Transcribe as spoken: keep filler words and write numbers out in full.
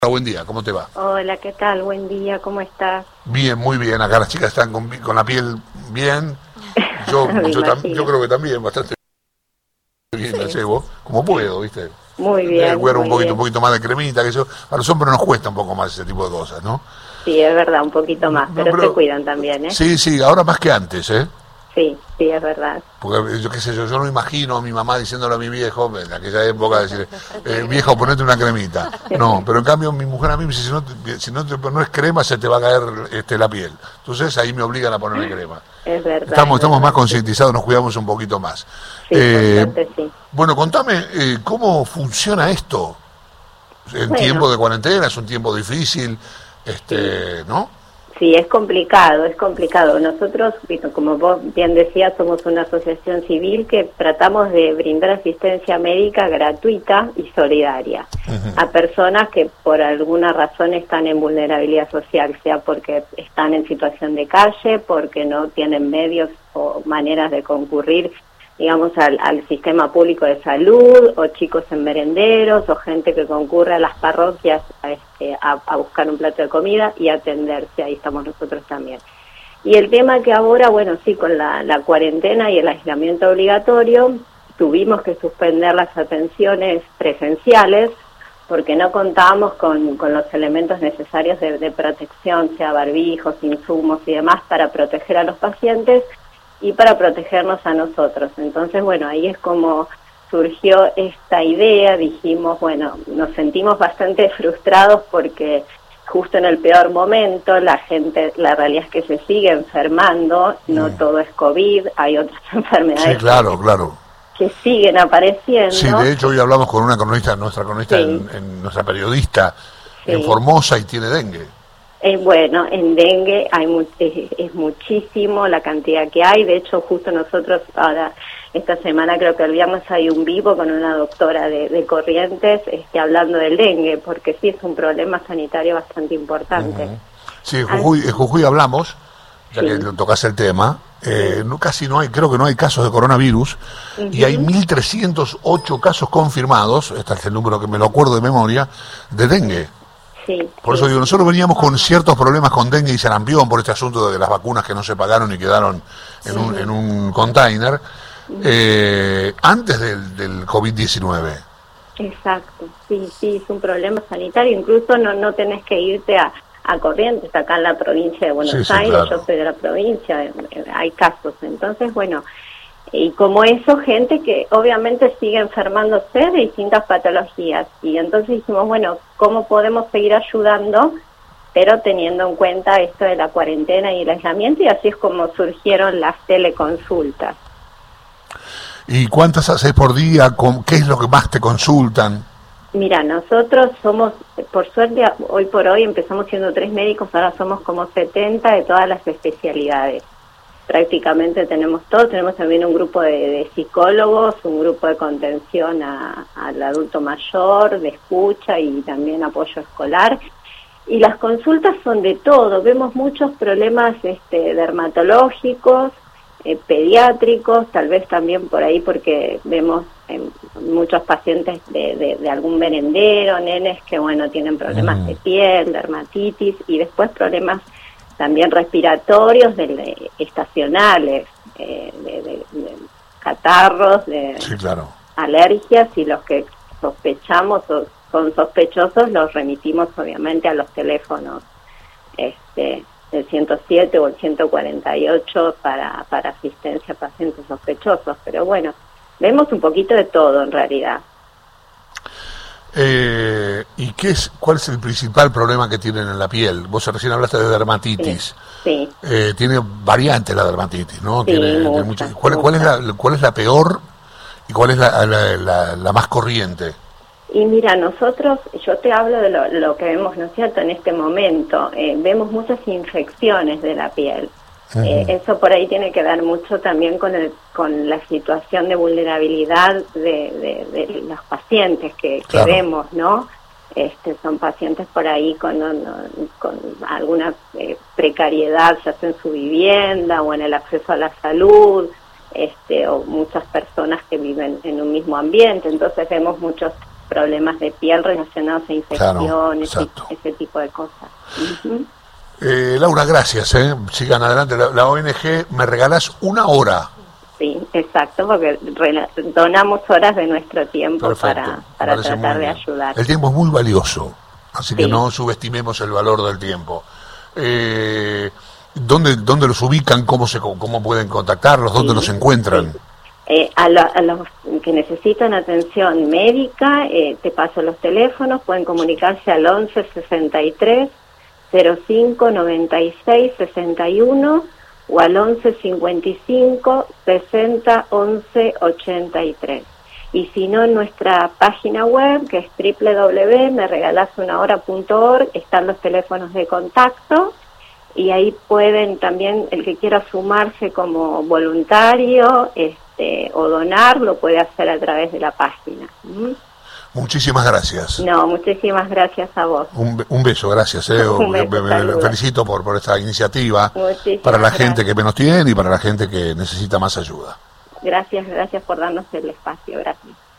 Buen día, ¿cómo te va? Hola, ¿qué tal? Buen día, ¿cómo estás? Bien, muy bien. Acá las chicas están con, con la piel bien. Yo yo, tam, yo creo que también, bastante bien la llevo, como puedo, ¿viste? Muy El bien, cuero un muy poquito, un bien. poquito más de cremita, que eso. A los hombres nos cuesta un poco más ese tipo de cosas, ¿no? Sí, es verdad, un poquito más, No, pero se pero cuidan también, ¿eh? sí, sí, ahora más que antes, ¿eh? Sí, sí, es verdad. Porque yo qué sé yo, yo no imagino a mi mamá diciéndole a mi viejo, en aquella época, decir, eh, viejo, ponete una cremita. No, pero en cambio mi mujer a mí me dice, si no, te, si no, te, no es crema, se te va a caer este, la piel. Entonces ahí me obligan a ponerme crema. Es verdad. Estamos, es estamos verdad, más concientizados, nos cuidamos un poquito más. Sí, Eh, por suerte sí. bueno, contame, eh, ¿cómo funciona esto? En Bueno, tiempo de cuarentena, es un tiempo difícil, este, ¿no? sí, es complicado, es complicado. Nosotros, como vos bien decías, somos una asociación civil que tratamos de brindar asistencia médica gratuita y solidaria uh-huh. a personas que por alguna razón están en vulnerabilidad social, sea porque están en situación de calle, porque no tienen medios o maneras de concurrir, digamos, al, al sistema público de salud, o chicos en merenderos, o gente que concurre a las parroquias a, este, a, a buscar un plato de comida y atenderse, ahí estamos nosotros también. Y el tema que ahora, bueno, sí, con la, la cuarentena y el aislamiento obligatorio, tuvimos que suspender las atenciones presenciales, porque no contábamos con, con los elementos necesarios de, de protección, sea barbijos, insumos y demás, para proteger a los pacientes, y para protegernos a nosotros. Entonces, bueno, ahí es como surgió esta idea, dijimos, bueno, nos sentimos bastante frustrados porque justo en el peor momento la gente, la realidad es que se sigue enfermando, no mm. todo es COVID, hay otras enfermedades sí, claro, que, claro. que siguen apareciendo. Sí, de hecho hoy hablamos con una cronista, nuestra cronista, sí. en, en, nuestra periodista sí. en Formosa y tiene dengue. Eh, bueno, en dengue hay mu es, es muchísimo la cantidad que hay. De hecho, justo nosotros ahora, esta semana creo que el viernes hay un vivo con una doctora de, de Corrientes este, hablando del dengue, porque sí es un problema sanitario bastante importante. Uh-huh. Sí, en Jujuy, en Jujuy hablamos, ya sí. que tocas el tema, eh, sí. no, casi no hay, creo que no hay casos de coronavirus, uh-huh. y hay mil trescientos ocho casos confirmados, este es el número que me lo acuerdo de memoria, de dengue. Sí, por sí. eso digo, nosotros veníamos con ciertos problemas con dengue y sarampión por este asunto de las vacunas que no se pagaron y quedaron en un, en un container eh, antes del, del COVID diecinueve. Exacto, sí, sí, es un problema sanitario, incluso no no tenés que irte a, a Corrientes, acá en la provincia de Buenos sí, sí, Aires, claro. Yo soy de la provincia, hay casos, entonces bueno, y como eso, gente que obviamente sigue enfermándose de distintas patologías. Y entonces dijimos, bueno, ¿cómo podemos seguir ayudando? Pero teniendo en cuenta esto de la cuarentena y el aislamiento, y así es como surgieron las teleconsultas. ¿Y cuántas haces por día? ¿Qué es lo que más te consultan? Mira, nosotros somos, por suerte, hoy por hoy empezamos siendo tres médicos, ahora somos como setenta de todas las especialidades. Prácticamente tenemos todo, tenemos también un grupo de, de psicólogos, un grupo de contención a, al adulto mayor, de escucha y también apoyo escolar. Y las consultas son de todo, vemos muchos problemas este, dermatológicos, eh, pediátricos, tal vez también por ahí porque vemos eh, muchos pacientes de, de, de algún merendero, nenes que bueno tienen problemas mm. de piel, dermatitis y después problemas también respiratorios, de, de, estacionales, eh, de, de, de catarros, de sí, claro. alergias, y los que sospechamos o son sospechosos los remitimos obviamente a los teléfonos este, del ciento siete o el ciento cuarenta y ocho para, para asistencia a pacientes sospechosos. Pero bueno, vemos un poquito de todo en realidad. Eh, ¿Y qué es, cuál es el principal problema que tienen en la piel? Vos recién hablaste de dermatitis. Sí. sí. Eh, tiene variantes la dermatitis, ¿no? Sí, tiene, muchas, tiene muchas. ¿Cuál, ¿Cuál es la cuál es la peor y cuál es la, la, la, la más corriente? Y mira, nosotros, yo te hablo de lo, lo que vemos, ¿no es cierto?, en este momento. Eh, vemos muchas infecciones de la piel. Uh-huh. Eh, eso por ahí tiene que ver mucho también con el, con la situación de vulnerabilidad de, de, de los pacientes que, claro. que vemos, ¿no? Este, son pacientes por ahí con, con alguna eh, precariedad, ya sea en su vivienda o en el acceso a la salud, este, o muchas personas que viven en un mismo ambiente. Entonces vemos muchos problemas de piel relacionados a infecciones, claro, ese, ese tipo de cosas. Uh-huh. eh, Laura, gracias, eh. sigan adelante. La, la O N G, me regalás una hora. Sí, exacto, porque donamos horas de nuestro tiempo. Perfecto, para, para tratar de ayudar. El tiempo es muy valioso, así sí. que no subestimemos el valor del tiempo. Eh, ¿dónde, ¿Dónde los ubican? ¿Cómo se cómo pueden contactarlos? ¿Dónde sí, los encuentran? Sí. Eh, a, lo, a los que necesitan atención médica, eh, te paso los teléfonos, pueden comunicarse al once sesenta y tres cero cinco noventa y seis sesenta y uno o al once cincuenta y cinco sesenta once ochenta y tres. Y si no, en nuestra página web, que es doble u doble u doble u punto me regalas una hora punto org, están los teléfonos de contacto, y ahí pueden también, el que quiera sumarse como voluntario este, o donar, lo puede hacer a través de la página. ¿Mm? Muchísimas gracias. No, muchísimas gracias a vos. Un, un beso, gracias. Eh. Un beso, me, me, me felicito por, por esta iniciativa para la gente gracias. que menos tiene y para la gente que necesita más ayuda. Gracias, gracias por darnos el espacio. Gracias.